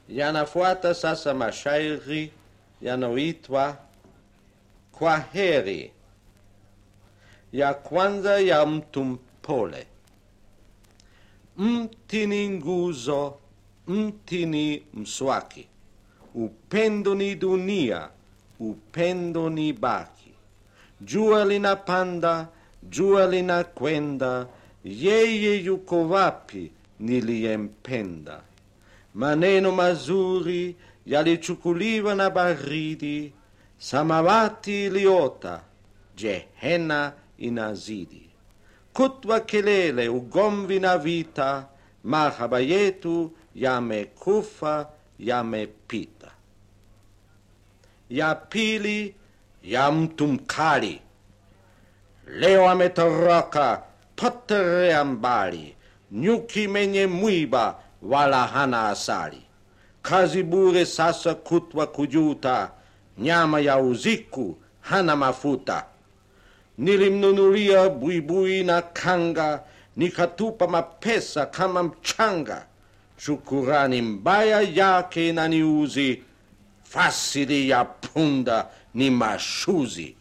Yanafuata sasa mashairi yanayoitwa kwaheri. Ya kwanza ya mtu mpole. Mti ni nguzo, mti ni mswaki. Upendo ni dunia, upendo ni baki. Jua linapanda, jua linakwenda, yeye yuko wapi niliyempenda. Maneno mazuri yalichukuliwa na baridi, samawati iliota, jehena inazidi. Kutwa kelele, ugomvi na vita, mahaba yetu yamekufa, yamepita. Ya pili ya mtu mkali. Leo ametoroka, potelea mbali, nyuki mwenye mwiba wala hana asali. Kazi bure sasa kutwa kujuta, nyama ya usiku hana mafuta. Nilimnunulia buibui na kanga, nikatupa mapesa kama mchanga. Shukurani mbaya yake inaniuzi, fasili ya punda ni mashuzi.